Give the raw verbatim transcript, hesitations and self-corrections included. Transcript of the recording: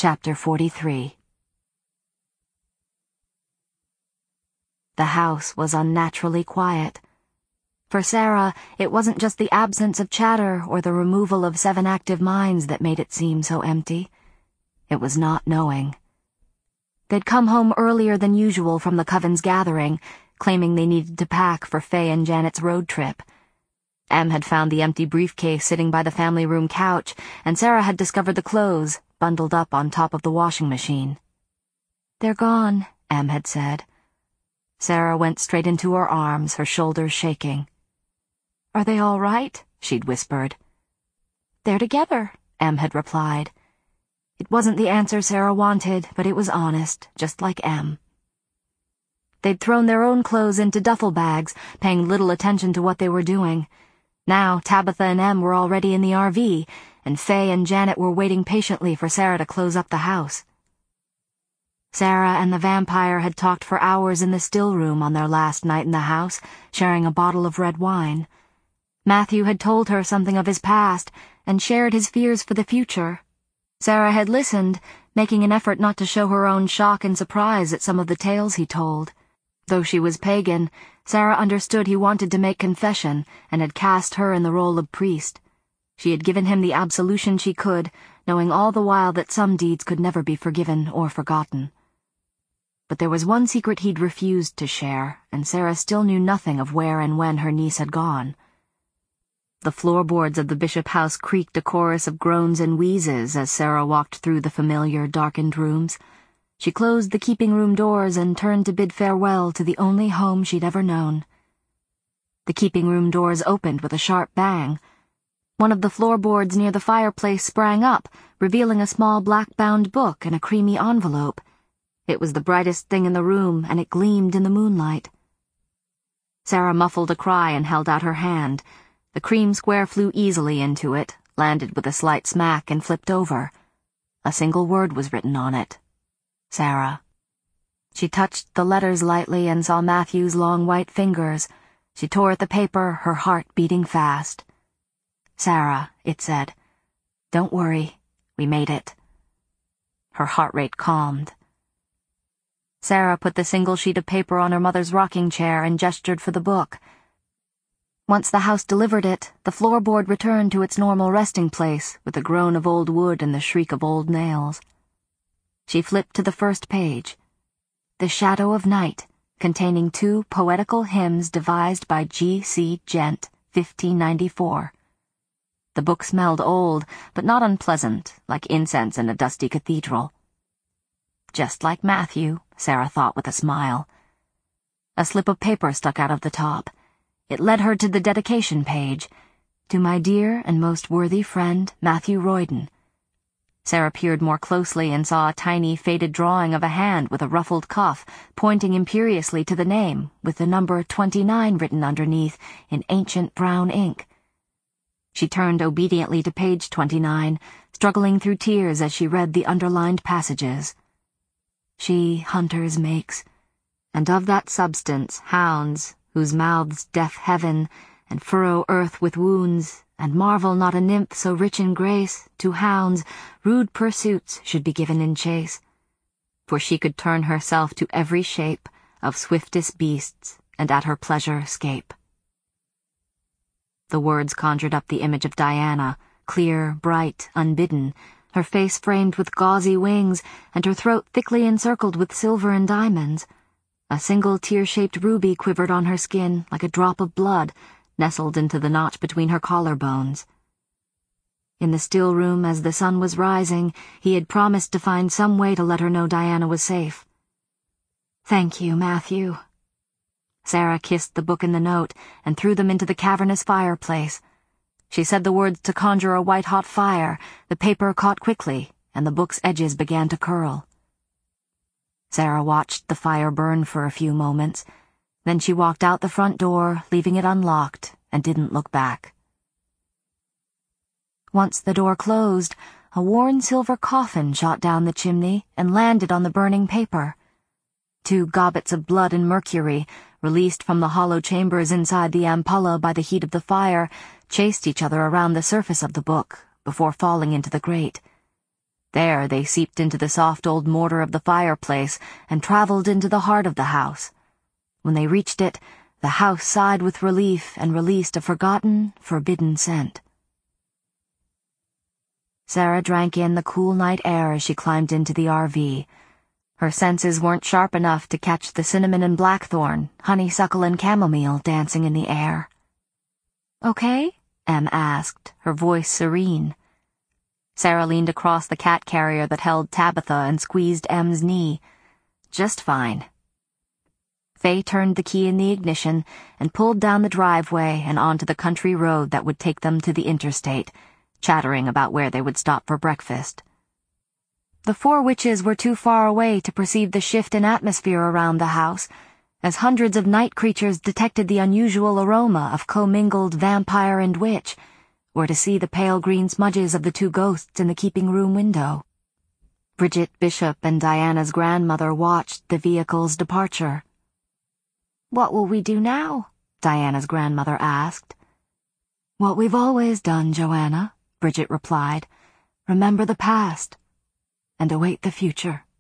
Chapter forty-three. The house was unnaturally quiet. For Sarah, it wasn't just the absence of chatter or the removal of seven active minds that made it seem so empty. It was not knowing. They'd come home earlier than usual from the Coven's gathering, claiming they needed to pack for Faye and Janet's road trip. Em had found the empty briefcase sitting by the family room couch, and Sarah had discovered the clothes, bundled up on top of the washing machine. "They're gone," Em had said. Sarah went straight into her arms, her shoulders shaking. "Are they all right?" she'd whispered. "They're together," Em had replied. It wasn't the answer Sarah wanted, but it was honest, just like Em. They'd thrown their own clothes into duffel bags, paying little attention to what they were doing. Now Tabitha and Em were already in the R V, and Faye and Janet were waiting patiently for Sarah to close up the house. Sarah and the vampire had talked for hours in the still room on their last night in the house, sharing a bottle of red wine. Matthew had told her something of his past, and shared his fears for the future. Sarah had listened, making an effort not to show her own shock and surprise at some of the tales he told. Though she was pagan, Sarah understood he wanted to make confession, and had cast her in the role of priest. She had given him the absolution she could, knowing all the while that some deeds could never be forgiven or forgotten. But there was one secret he'd refused to share, and Sarah still knew nothing of where and when her niece had gone. The floorboards of the Bishop house creaked a chorus of groans and wheezes as Sarah walked through the familiar, darkened rooms. She closed the keeping room doors and turned to bid farewell to the only home she'd ever known. The keeping room doors opened with a sharp bang. One of the floorboards near the fireplace sprang up, revealing a small black-bound book in a creamy envelope. It was the brightest thing in the room, and it gleamed in the moonlight. Sarah muffled a cry and held out her hand. The cream square flew easily into it, landed with a slight smack, and flipped over. A single word was written on it. Sarah. She touched the letters lightly and saw Matthew's long white fingers. She tore at the paper, her heart beating fast. "Sarah," it said. "Don't worry. We made it." Her heart rate calmed. Sarah put the single sheet of paper on her mother's rocking chair and gestured for the book. Once the house delivered it, the floorboard returned to its normal resting place, with the groan of old wood and the shriek of old nails. She flipped to the first page. The Shadow of Night, containing two poetical hymns devised by G C Gent, fifteen ninety-four. The book smelled old, but not unpleasant, like incense in a dusty cathedral. Just like Matthew, Sarah thought with a smile. A slip of paper stuck out of the top. It led her to the dedication page. "To my dear and most worthy friend, Matthew Royden." Sarah peered more closely and saw a tiny, faded drawing of a hand with a ruffled cuff, pointing imperiously to the name, with the number twenty-nine written underneath in ancient brown ink. She turned obediently to page twenty-nine, struggling through tears as she read the underlined passages. "She hunters makes, and of that substance hounds, whose mouths deaf heaven, and furrow earth with wounds, and marvel not a nymph so rich in grace, to hounds, rude pursuits should be given in chase. For she could turn herself to every shape of swiftest beasts, and at her pleasure scape." The words conjured up the image of Diana, clear, bright, unbidden, her face framed with gauzy wings, and her throat thickly encircled with silver and diamonds. A single tear-shaped ruby quivered on her skin like a drop of blood, nestled into the notch between her collarbones. In the still room as the sun was rising, he had promised to find some way to let her know Diana was safe. "Thank you, Matthew." Sarah kissed the book and the note, and threw them into the cavernous fireplace. She said the words to conjure a white-hot fire. The paper caught quickly, and the book's edges began to curl. Sarah watched the fire burn for a few moments. Then she walked out the front door, leaving it unlocked, and didn't look back. Once the door closed, a worn silver coffin shot down the chimney and landed on the burning paper. Two gobbets of blood and mercury, released from the hollow chambers inside the ampulla by the heat of the fire, chased each other around the surface of the book before falling into the grate. There they seeped into the soft old mortar of the fireplace and traveled into the heart of the house. When they reached it, the house sighed with relief and released a forgotten, forbidden scent. Sarah drank in the cool night air as she climbed into the R V. Her senses weren't sharp enough to catch the cinnamon and blackthorn, honeysuckle and chamomile dancing in the air. "Okay?" Em asked, her voice serene. Sarah leaned across the cat carrier that held Tabitha and squeezed Em's knee. "Just fine." Faye turned the key in the ignition and pulled down the driveway and onto the country road that would take them to the interstate, chattering about where they would stop for breakfast. The four witches were too far away to perceive the shift in atmosphere around the house, as hundreds of night creatures detected the unusual aroma of commingled vampire and witch, or to see the pale green smudges of the two ghosts in the keeping room window. Bridget Bishop and Diana's grandmother watched the vehicle's departure. "What will we do now?" Diana's grandmother asked. "What we've always done, Joanna," Bridget replied. "Remember the past and await the future."